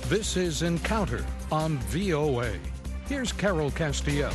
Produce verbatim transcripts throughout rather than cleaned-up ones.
This is Encounter on V O A. Here's Carol Castiel.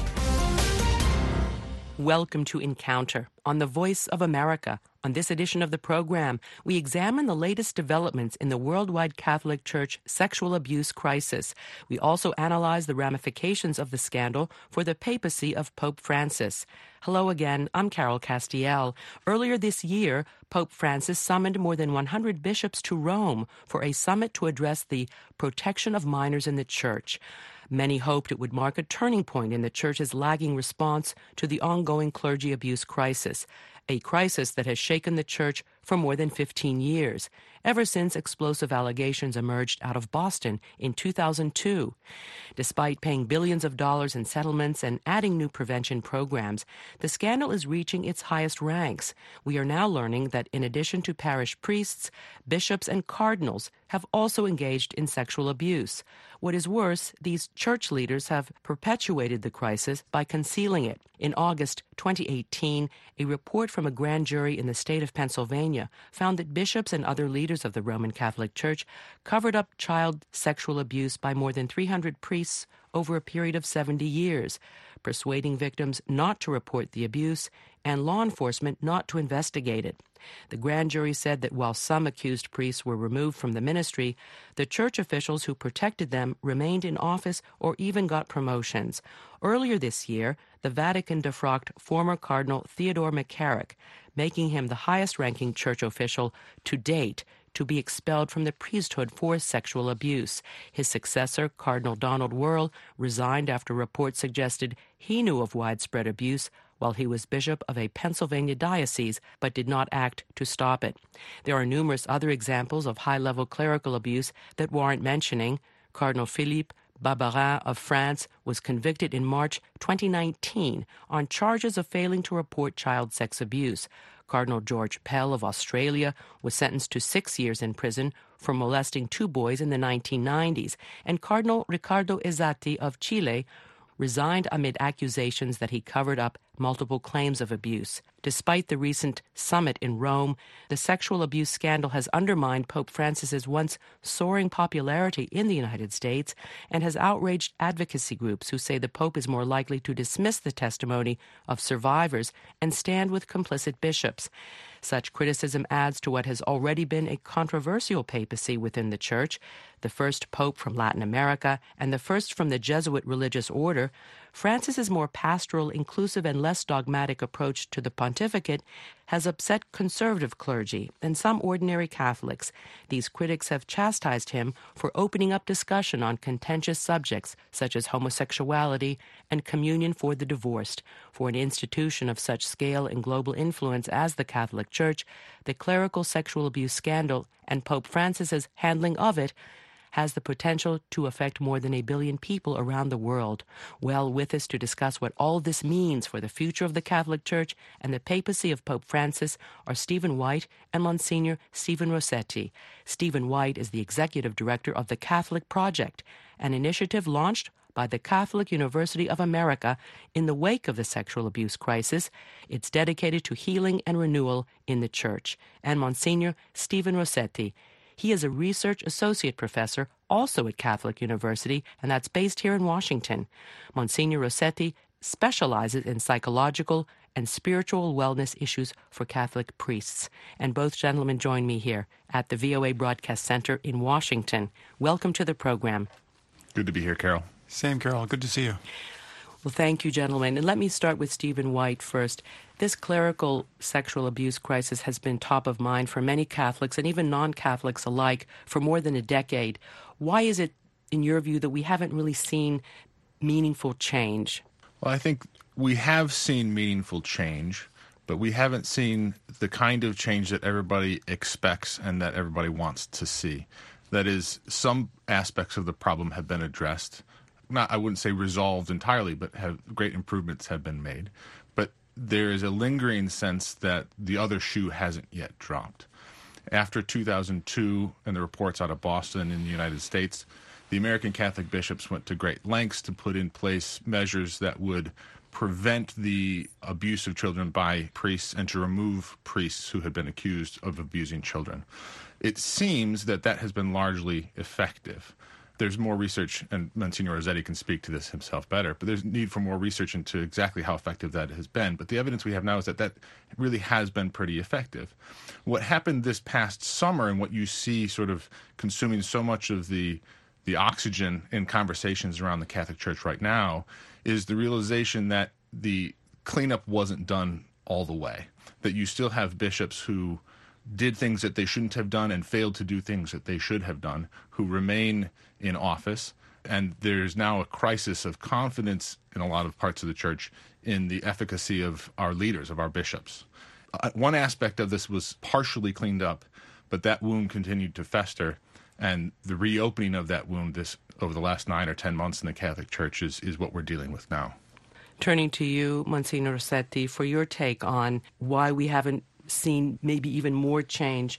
Welcome to Encounter on the Voice of America. On this edition of the program, we examine the latest developments in the worldwide Catholic Church sexual abuse crisis. We also analyze the ramifications of the scandal for the papacy of Pope Francis. Hello again, I'm Carol Castiel. Earlier this year, Pope Francis summoned more than one hundred bishops to Rome for a summit to address the protection of minors in the Church. Many hoped it would mark a turning point in the Church's lagging response to the ongoing clergy abuse crisis, a crisis that has shaken the Church for more than fifteen years, ever since explosive allegations emerged out of Boston in two thousand two. Despite paying billions of dollars in settlements and adding new prevention programs, the scandal is reaching its highest ranks. We are now learning that in addition to parish priests, bishops and cardinals have also engaged in sexual abuse. What is worse, these church leaders have perpetuated the crisis by concealing it. In August twenty eighteen, a report from a grand jury in the state of Pennsylvania found that bishops and other leaders of the Roman Catholic Church covered up child sexual abuse by more than three hundred priests over a period of seventy years, persuading victims not to report the abuse and law enforcement not to investigate it. The grand jury said that while some accused priests were removed from the ministry, the church officials who protected them remained in office or even got promotions. Earlier this year, the Vatican defrocked former Cardinal Theodore McCarrick, making him the highest-ranking church official to date to be expelled from the priesthood for sexual abuse. His successor, Cardinal Donald Wuerl, resigned after reports suggested he knew of widespread abuse while he was bishop of a Pennsylvania diocese, but did not act to stop it. There are numerous other examples of high-level clerical abuse that warrant mentioning. Cardinal Philippe Barbarin of France was convicted in March twenty nineteen on charges of failing to report child sex abuse. Cardinal George Pell of Australia was sentenced to six years in prison for molesting two boys in the nineteen nineties, and Cardinal Ricardo Ezzati of Chile resigned amid accusations that he covered up multiple claims of abuse. Despite the recent summit in Rome, the sexual abuse scandal has undermined Pope Francis's once soaring popularity in the United States and has outraged advocacy groups who say the Pope is more likely to dismiss the testimony of survivors and stand with complicit bishops. Such criticism adds to what has already been a controversial papacy within the Church. The first pope from Latin America and the first from the Jesuit religious order, Francis's more pastoral, inclusive, and less dogmatic approach to the pontificate has upset conservative clergy and some ordinary Catholics. These critics have chastised him for opening up discussion on contentious subjects such as homosexuality and communion for the divorced. For an institution of such scale and global influence as the Catholic Church, the clerical sexual abuse scandal and Pope Francis's handling of it has the potential to affect more than a billion people around the world. Well, with us to discuss what all this means for the future of the Catholic Church and the papacy of Pope Francis are Stephen White and Monsignor Stephen Rossetti. Stephen White is the executive director of the Catholic Project, an initiative launched by the Catholic University of America in the wake of the sexual abuse crisis. It's dedicated to healing and renewal in the Church. And Monsignor Stephen Rossetti. He is a research associate professor also at Catholic University, and that's based here in Washington. Monsignor Rossetti specializes in psychological and spiritual wellness issues for Catholic priests. And both gentlemen join me here at the V O A Broadcast Center in Washington. Welcome to the program. Good to be here, Carol. Same, Carol. Good to see you. Well, thank you, gentlemen. And let me start with Stephen White first. This clerical sexual abuse crisis has been top of mind for many Catholics and even non-Catholics alike for more than a decade. Why is it, in your view, that we haven't really seen meaningful change? Well, I think we have seen meaningful change, but we haven't seen the kind of change that everybody expects and that everybody wants to see. That is, some aspects of the problem have been addressed. Not, I wouldn't say resolved entirely, but have great improvements have been made. But there is a lingering sense that the other shoe hasn't yet dropped. After two thousand two and the reports out of Boston in the United States, the American Catholic bishops went to great lengths to put in place measures that would prevent the abuse of children by priests and to remove priests who had been accused of abusing children. It seems that that has been largely effective. there's more research, and Monsignor Rossetti can speak to this himself better, but there's need for more research into exactly how effective that has been. But the evidence we have now is that that really has been pretty effective. What happened this past summer, and what you see sort of consuming so much of the the oxygen in conversations around the Catholic Church right now, is the realization that the cleanup wasn't done all the way, that you still have bishops who did things that they shouldn't have done and failed to do things that they should have done, who remain in office. And there's now a crisis of confidence in a lot of parts of the church in the efficacy of our leaders, of our bishops. Uh, one aspect of this was partially cleaned up, but that wound continued to fester. And the reopening of that wound this over the last nine or ten months in the Catholic Church is, is what we're dealing with now. Turning to you, Monsignor Rossetti, for your take on why we haven't seen maybe even more change.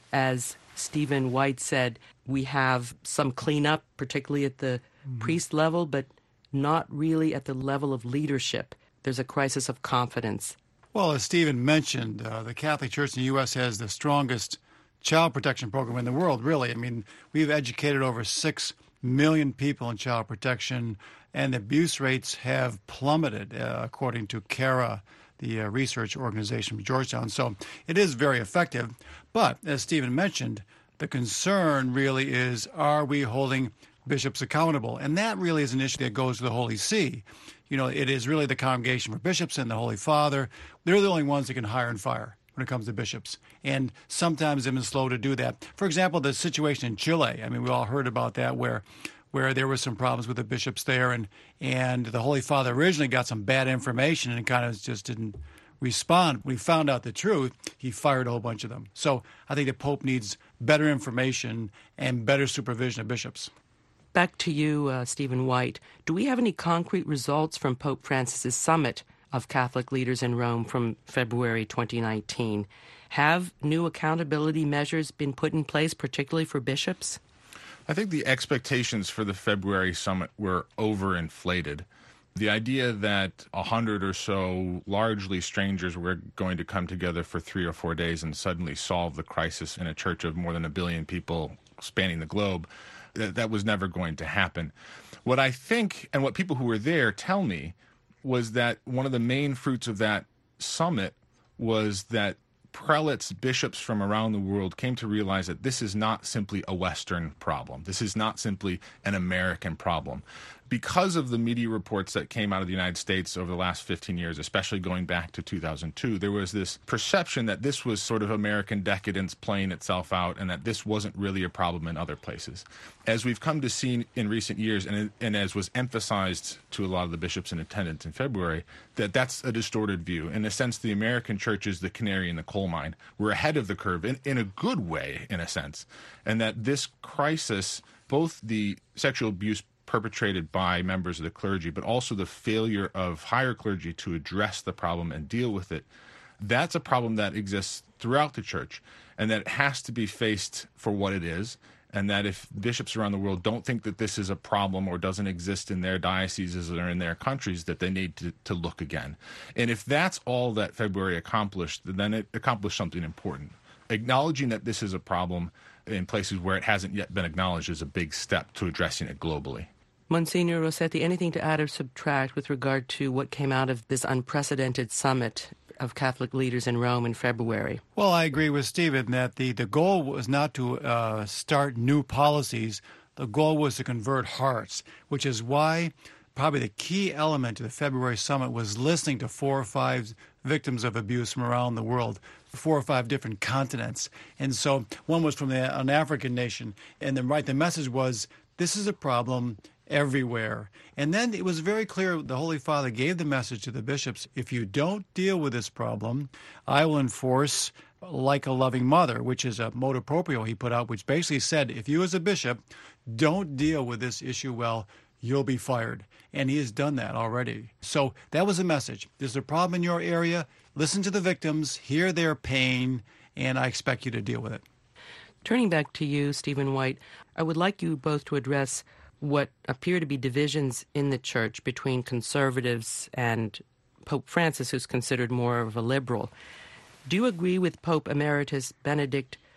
As Stephen White said, we have some cleanup, particularly at the mm-hmm. priest level, but not really at the level of leadership. There's a crisis of confidence. Well, as Stephen mentioned, uh, the Catholic Church in the U S has the strongest child protection program in the world, really. I mean, we've educated over six million people in child protection, and abuse rates have plummeted, uh, according to CARA, the uh, research organization from Georgetown. So it is very effective. But as Stephen mentioned, the concern really is, are we holding bishops accountable? And that really is an issue that goes to the Holy See. You know, it is really the Congregation for Bishops and the Holy Father. They're the only ones that can hire and fire when it comes to bishops. And sometimes they've been slow to do that. For example, the situation in Chile, I mean, we all heard about that, where where there were some problems with the bishops there, and, and the Holy Father originally got some bad information and kind of just didn't respond. When he found out the truth, he fired a whole bunch of them. So I think the Pope needs better information and better supervision of bishops. Back to you, uh, Stephen White. Do we have any concrete results from Pope Francis's summit of Catholic leaders in Rome from February twenty nineteen? Have new accountability measures been put in place, particularly for bishops? I think the expectations for the February summit were overinflated. The idea that a hundred or so largely strangers were going to come together for three or four days and suddenly solve the crisis in a church of more than a billion people spanning the globe, that, that was never going to happen. What I think, and what people who were there tell me, was that one of the main fruits of that summit was that prelates, bishops from around the world came to realize that this is not simply a Western problem. This is not simply an American problem. Because of the media reports that came out of the United States over the last fifteen years, especially going back to two thousand two, there was this perception that this was sort of American decadence playing itself out and that this wasn't really a problem in other places. As we've come to see in recent years, and, and as was emphasized to a lot of the bishops in attendance in February, that that's a distorted view. In a sense, the American church is the canary in the coal mine. We're ahead of the curve in, in a good way, in a sense, and that this crisis, both the sexual abuse perpetrated by members of the clergy, but also the failure of higher clergy to address the problem and deal with it, that's a problem that exists throughout the church, and that it has to be faced for what it is, and that if bishops around the world don't think that this is a problem or doesn't exist in their dioceses or in their countries, that they need to, to look again. And if that's all that February accomplished, then it accomplished something important. Acknowledging that this is a problem in places where it hasn't yet been acknowledged is a big step to addressing it globally. Monsignor Rossetti, anything to add or subtract with regard to what came out of this unprecedented summit of Catholic leaders in Rome in February? Well, I agree with Stephen that the, the goal was not to uh, start new policies. The goal was to convert hearts, which is why probably the key element to the February summit was listening to four or five victims of abuse from around the world, four or five different continents. And so one was from the, an African nation. And then, right, the message was, this is a problem everywhere. And then it was very clear, the Holy Father gave the message to the bishops, if you don't deal with this problem, I will enforce like a loving mother, which is a motu proprio he put out, which basically said, if you as a bishop don't deal with this issue well, you'll be fired. And he has done that already. So that was the message. There's a problem in your area. Listen to the victims, hear their pain, and I expect you to deal with it. Turning back to you, Stephen White, I would like you both to address what appear to be divisions in the church between conservatives and Pope Francis, who's considered more of a liberal. Do you agree with Pope Emeritus Benedict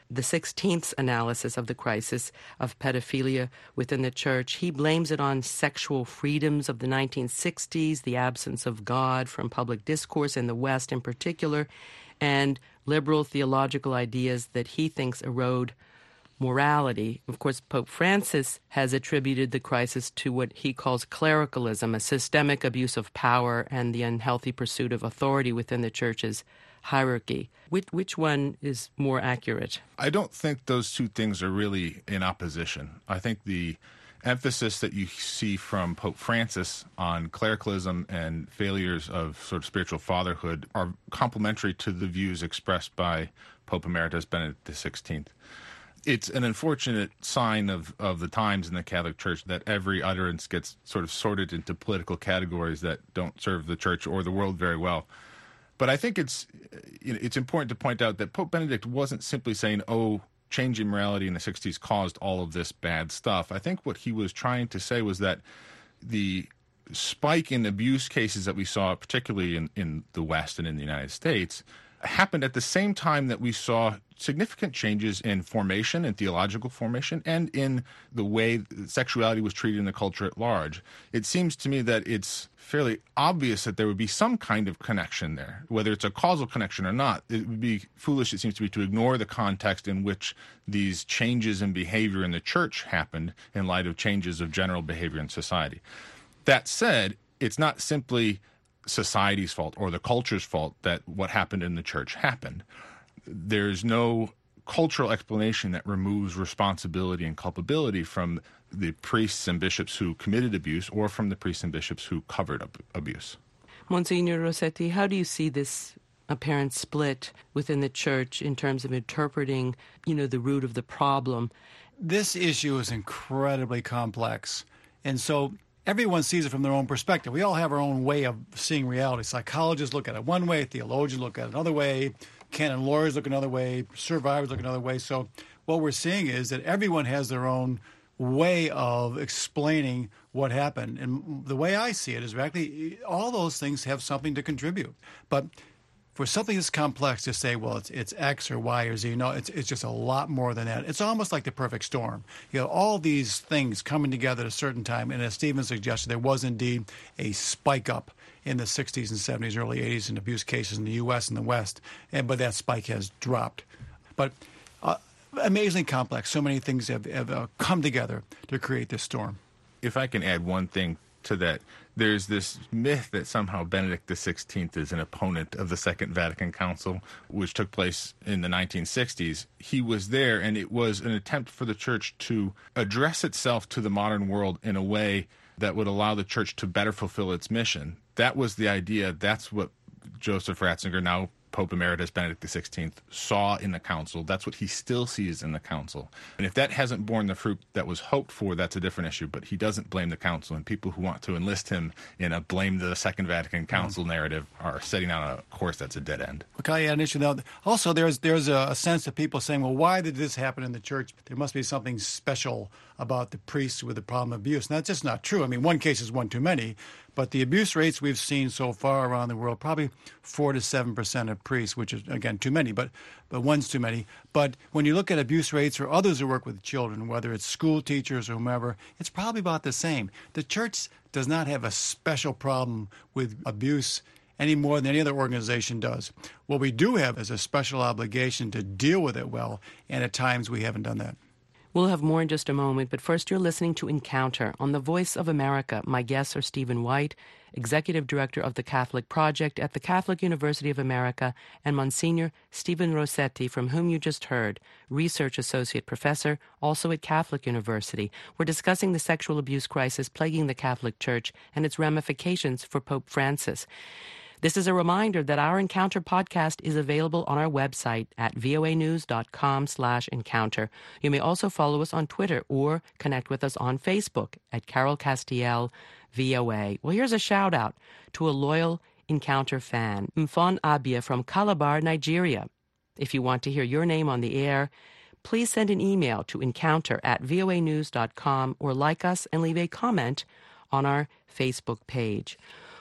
the sixteenth's analysis of the crisis of pedophilia within the church. He blames it on sexual freedoms of the nineteen sixties, the absence of God from public discourse in the West in particular, and liberal theological ideas that he thinks erode morality. Of course, Pope Francis has attributed the crisis to what he calls clericalism, a systemic abuse of power and the unhealthy pursuit of authority within the church's hierarchy. Which, which one is more accurate? I don't think those two things are really in opposition. I think the emphasis that you see from Pope Francis on clericalism and failures of sort of spiritual fatherhood are complementary to the views expressed by Pope Emeritus Benedict the sixteenth. It's an unfortunate sign of, of the times in the Catholic Church that every utterance gets sort of sorted into political categories that don't serve the Church or the world very well. But I think it's you know, it's important to point out that Pope Benedict wasn't simply saying, oh, change in morality in the sixties caused all of this bad stuff. I think what he was trying to say was that the spike in abuse cases that we saw, particularly in, in the West and in the United States, happened at the same time that we saw significant changes in formation and theological formation and in the way sexuality was treated in the culture at large. It seems to me that it's fairly obvious that there would be some kind of connection there. Whether it's a causal connection or not, it would be foolish, it seems to me, to ignore the context in which these changes in behavior in the church happened in light of changes of general behavior in society. That said, it's not simply society's fault or the culture's fault that what happened in the church happened. There's no cultural explanation that removes responsibility and culpability from the priests and bishops who committed abuse or from the priests and bishops who covered up abuse. Monsignor Rossetti, how do you see this apparent split within the church in terms of interpreting, you know, the root of the problem? This issue is incredibly complex, and so everyone sees it from their own perspective. We all have our own way of seeing reality. Psychologists look at it one way, theologians look at it another way, canon lawyers look another way, survivors look another way. So what we're seeing is that everyone has their own way of explaining what happened. And the way I see it is actually all those things have something to contribute. But for something that's complex to say, well, it's it's X or Y or Z, no, it's it's just a lot more than that. It's almost like the perfect storm. You know, all these things coming together at a certain time, and as Stephen suggested, there was indeed a spike up in the sixties and seventies, early eighties in abuse cases in the U S and the West, and but that spike has dropped. But uh, amazingly complex. So many things have, have uh, come together to create this storm. If I can add one thing to that, there's this myth that somehow Benedict the sixteenth is an opponent of the Second Vatican Council, which took place in the nineteen sixties. He was there, and it was an attempt for the Church to address itself to the modern world in a way that would allow the Church to better fulfill its mission. That was the idea. That's what Joseph Ratzinger, now Pope Emeritus Benedict the sixteenth, saw in the council. That's what he still sees in the council. And if that hasn't borne the fruit that was hoped for, that's a different issue. But he doesn't blame the council, and people who want to enlist him in a blame the Second Vatican Council mm-hmm. narrative are setting on a course that's a dead end. Okay, yeah, an issue now. Also, there's there's a sense of people saying, well, why did this happen in the church? There must be something special about the priests with the problem of abuse. And that's just not true. I mean, one case is one too many. But the abuse rates we've seen so far around the world, probably four to seven percent of priests, which is, again, too many, but, but one's too many. But when you look at abuse rates for others who work with children, whether it's school teachers or whomever, it's probably about the same. The church does not have a special problem with abuse any more than any other organization does. What we do have is a special obligation to deal with it well, and at times we haven't done that. We'll have more in just a moment, but first you're listening to Encounter on the Voice of America. My guests are Stephen White, Executive Director of the Catholic Project at the Catholic University of America, and Monsignor Stephen Rossetti, from whom you just heard, Research Associate Professor, also at Catholic University. We're discussing the sexual abuse crisis plaguing the Catholic Church and its ramifications for Pope Francis. This is a reminder that our Encounter podcast is available on our website at voanews.com slash encounter. You may also follow us on Twitter or connect with us on Facebook at Carol Castiel V O A. Well, here's a shout out to a loyal Encounter fan, Mfon Abia from Calabar, Nigeria. If you want to hear your name on the air, please send an email to encounter at voanews dot com or like us and leave a comment on our Facebook page.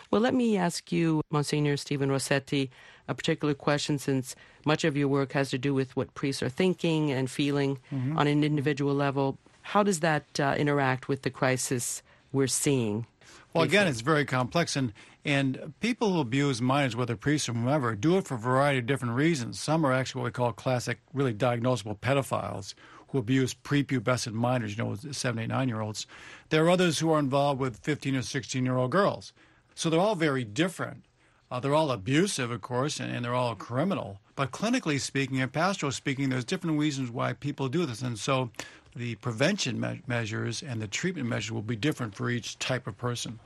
Well, let me ask you, Monsignor Stephen Rossetti, a particular question, since much of your work has to do with what priests are thinking and feeling mm-hmm. on an individual level. How does that uh, interact with the crisis we're seeing? Well, again, it's very complex, and, and people who abuse minors, whether priests or whomever, do it for a variety of different reasons. Some are actually what we call classic, really diagnosable pedophiles who abuse prepubescent minors, you know, seven, eight, nine-year-olds. There are others who are involved with fifteen or sixteen-year-old girls. So they're all very different. Uh, they're all abusive, of course, and, and they're all criminal. But clinically speaking and pastoral speaking, there's different reasons why people do this. And so the prevention me- measures and the treatment measures will be different for each type of person.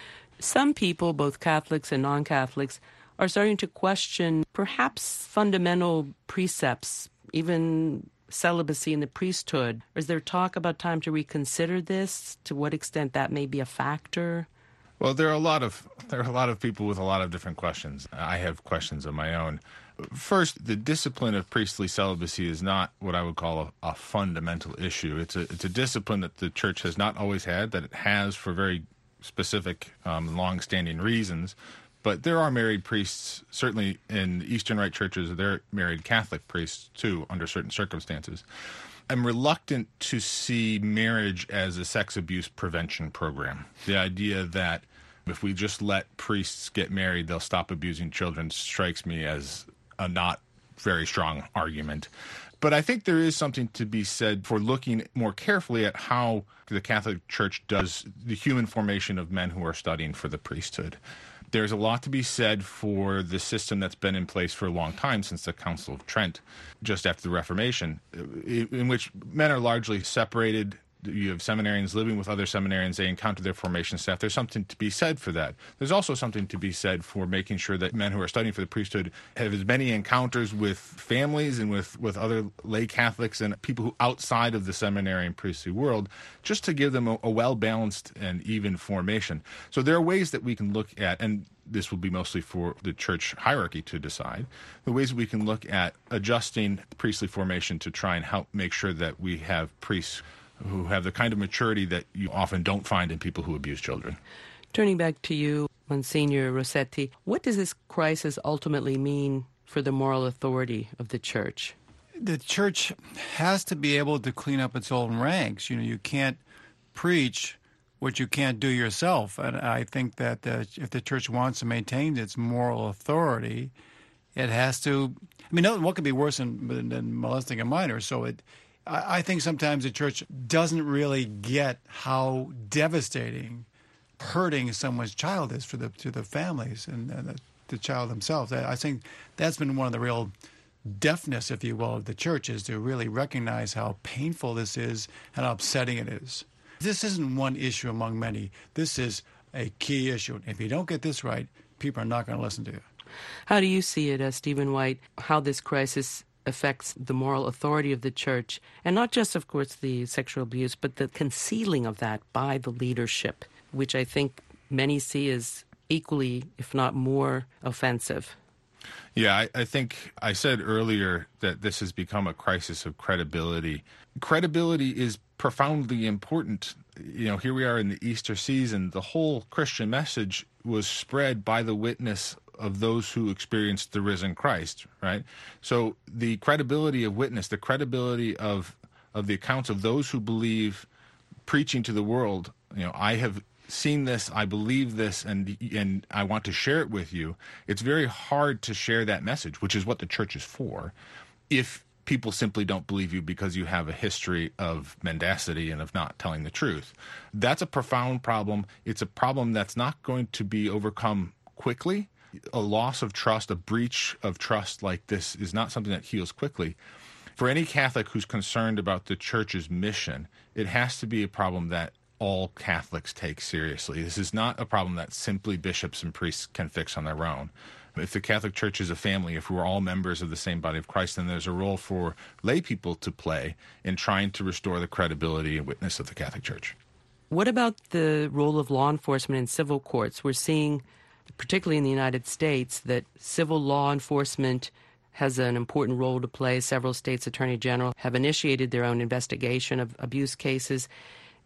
Some people, both Catholics and non-Catholics, are starting to question perhaps fundamental precepts, even celibacy in the priesthood. Is there talk about time to reconsider this? To what extent that may be a factor? Well, there are a lot of there are a lot of people with a lot of different questions. I have questions of my own. First, the discipline of priestly celibacy is not what I would call a, a fundamental issue. It's a it's a discipline that the Church has not always had, that it has for very specific, um, long-standing reasons. But there are married priests, certainly in Eastern Rite churches, there are married Catholic priests, too, under certain circumstances. I'm reluctant to see marriage as a sex abuse prevention program. The idea that if we just let priests get married, they'll stop abusing children strikes me as a not very strong argument. But I think there is something to be said for looking more carefully at how the Catholic Church does the human formation of men who are studying for the priesthood. There's a lot to be said for the system that's been in place for a long time, since the Council of Trent, just after the Reformation, in which men are largely separated. You have seminarians living with other seminarians. They encounter their formation staff. There's something to be said for that. There's also something to be said for making sure that men who are studying for the priesthood have as many encounters with families and with, with other lay Catholics and people who outside of the seminary and priestly world, just to give them a, a well-balanced and even formation. So there are ways that we can look at, and this will be mostly for the church hierarchy to decide, the ways that we can look at adjusting priestly formation to try and help make sure that we have priests who have the kind of maturity that you often don't find in people who abuse children. Turning back to you, Monsignor Rossetti, what does this crisis ultimately mean for the moral authority of the Church? The Church has to be able to clean up its own ranks. You know, you can't preach what you can't do yourself. And I think that uh, if the Church wants to maintain its moral authority, it has to, I mean, what could be worse than, than molesting a minor? So it I think sometimes the Church doesn't really get how devastating hurting someone's child is for the to the families and, and the, the child themselves. I think that's been one of the real deafness, if you will, of the Church, is to really recognize how painful this is and how upsetting it is. This isn't one issue among many. This is a key issue. If you don't get this right, people are not going to listen to you. How do you see it, uh, Stephen White, how this crisis affects the moral authority of the Church, and not just, of course, the sexual abuse, but the concealing of that by the leadership, which I think many see as equally, if not more, offensive? Yeah, I, I think I said earlier that this has become a crisis of credibility. Credibility is profoundly important. You know, here we are in the Easter season. The whole Christian message was spread by the witness of those who experienced the risen Christ, right? So the credibility of witness, the credibility of of the accounts of those who believe, preaching to the world, you know, I have seen this, I believe this, and and I want to share it with you. It's very hard to share that message, which is what the Church is for, if people simply don't believe you because you have a history of mendacity and of not telling the truth. That's a profound problem. It's a problem that's not going to be overcome quickly. A loss of trust, a breach of trust like this is not something that heals quickly. For any Catholic who's concerned about the Church's mission, it has to be a problem that all Catholics take seriously. This is not a problem that simply bishops and priests can fix on their own. If the Catholic Church is a family, if we're all members of the same body of Christ, then there's a role for lay people to play in trying to restore the credibility and witness of the Catholic Church. What about the role of law enforcement in civil courts? We're seeing, particularly in the United States, that civil law enforcement has an important role to play. Several states' attorney general have initiated their own investigation of abuse cases.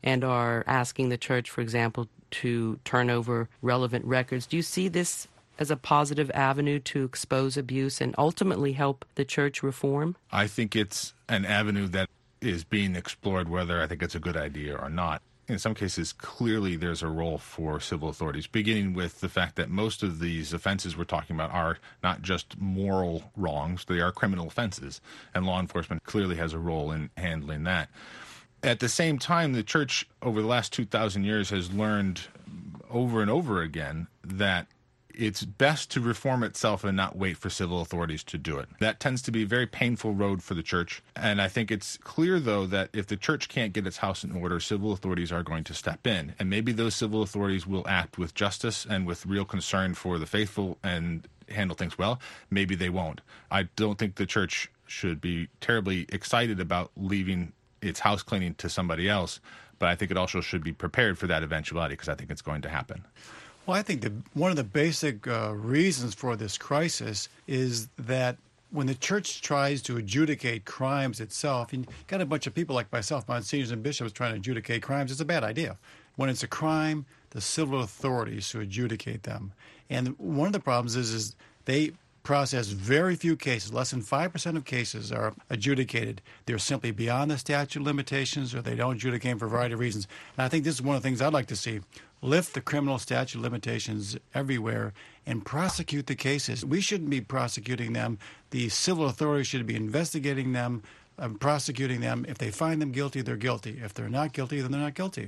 and are asking the church, for example, to turn over relevant records. Do you see this as a positive avenue to expose abuse and ultimately help the church reform? I think it's an avenue that is being explored, whether I think it's a good idea or not. In some cases, clearly there's a role for civil authorities, beginning with the fact that most of these offenses we're talking about are not just moral wrongs, they are criminal offenses, and law enforcement clearly has a role in handling that. At the same time, the church over the last two thousand years has learned over and over again that it's best to reform itself and not wait for civil authorities to do it. That tends to be a very painful road for the church. And I think it's clear, though, that if the church can't get its house in order, civil authorities are going to step in. And maybe those civil authorities will act with justice and with real concern for the faithful and handle things well. Maybe they won't. I don't think the church should be terribly excited about leaving its house cleaning to somebody else, but I think it also should be prepared for that eventuality, because I think it's going to happen. Well, I think that one of the basic uh, reasons for this crisis is that when the church tries to adjudicate crimes itself, and you've got a bunch of people like myself, monsignors and bishops, trying to adjudicate crimes, it's a bad idea. When it's a crime, the civil authorities should adjudicate them. And one of the problems is, is they process very few cases. Less than five percent of cases are adjudicated. They're simply beyond the statute of limitations, or they don't adjudicate for a variety of reasons. And I think this is one of the things I'd like to see. Lift the criminal statute of limitations everywhere and prosecute the cases. We shouldn't be prosecuting them. The civil authorities should be investigating them, um, prosecuting them. If they find them guilty, they're guilty. If they're not guilty, then they're not guilty.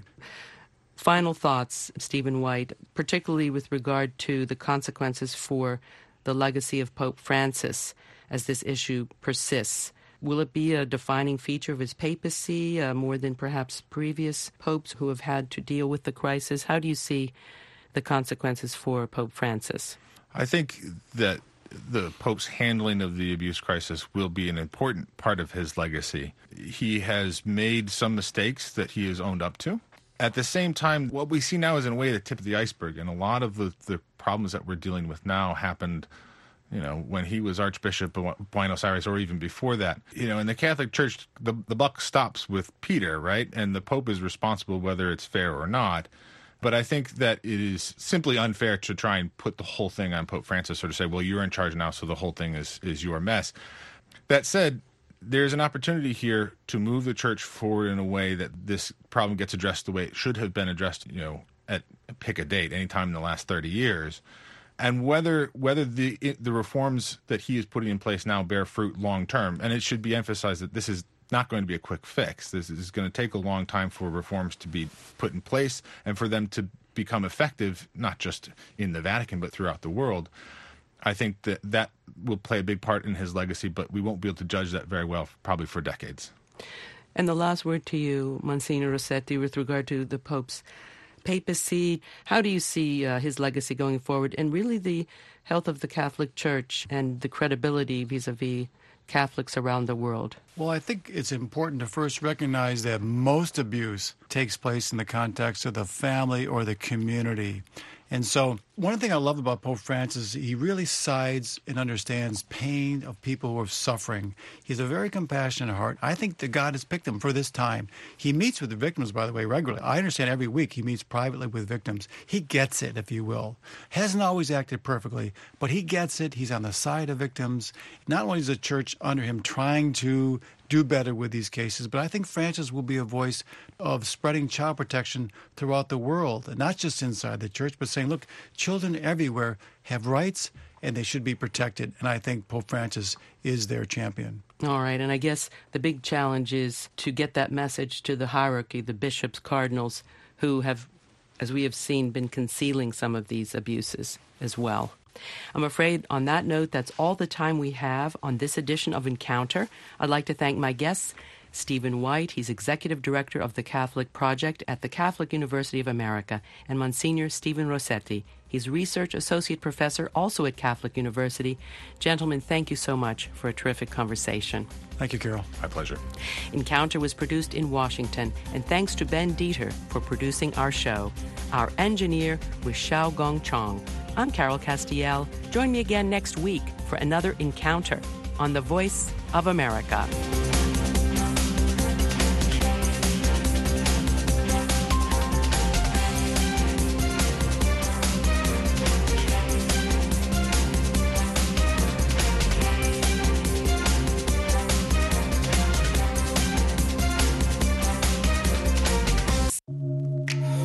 Final thoughts, Stephen White, particularly with regard to the consequences for the legacy of Pope Francis as this issue persists. Will it be a defining feature of his papacy, uh, more than perhaps previous popes who have had to deal with the crisis? How do you see the consequences for Pope Francis? I think that the Pope's handling of the abuse crisis will be an important part of his legacy. He has made some mistakes that he has owned up to. At the same time, what we see now is in a way the tip of the iceberg, and a lot of the, the problems that we're dealing with now happened, you know, when he was Archbishop of Buenos Aires, or even before that. You know, in the Catholic Church, the, the buck stops with Peter, right? And the Pope is responsible whether it's fair or not. But I think that it is simply unfair to try and put the whole thing on Pope Francis, or to say, well, you're in charge now, so the whole thing is, is your mess. That said, there's an opportunity here to move the church forward in a way that this problem gets addressed the way it should have been addressed, you know, at pick a date, anytime in the last thirty years. And whether whether the the reforms that he is putting in place now bear fruit long term. And it should be emphasized that this is not going to be a quick fix. This is going to take a long time for reforms to be put in place and for them to become effective, not just in the Vatican, but throughout the world. I think that that will play a big part in his legacy, but we won't be able to judge that very well, probably for decades. And the last word to you, Monsignor Rossetti, with regard to the Pope's papacy. How do you see uh, his legacy going forward, and really the health of the Catholic Church and the credibility vis-a-vis Catholics around the world? Well, I think it's important to first recognize that most abuse takes place in the context of the family or the community. And so one thing I love about Pope Francis, he really sides and understands pain of people who are suffering. He's a very compassionate heart. I think that God has picked him for this time. He meets with the victims, by the way, regularly. I understand every week he meets privately with victims. He gets it, if you will. Hasn't always acted perfectly, but he gets it. He's on the side of victims. Not only is the church under him trying to do better with these cases, but I think Francis will be a voice of spreading child protection throughout the world, and not just inside the church, but saying, look, children everywhere have rights and they should be protected. And I think Pope Francis is their champion. All right. And I guess the big challenge is to get that message to the hierarchy, the bishops, cardinals, who have, as we have seen, been concealing some of these abuses as well. I'm afraid on that note, that's all the time we have on this edition of Encounter. I'd like to thank my guests, Stephen White, he's Executive Director of the Catholic Project at the Catholic University of America, and Monsignor Stephen Rossetti, he's Research Associate Professor also at Catholic University. Gentlemen, thank you so much for a terrific conversation. Thank you, Carol. My pleasure. Encounter was produced in Washington, and thanks to Ben Dieter for producing our show. Our engineer was Xiao Gong Chong. I'm Carol Castiel. Join me again next week for another Encounter on the Voice of America.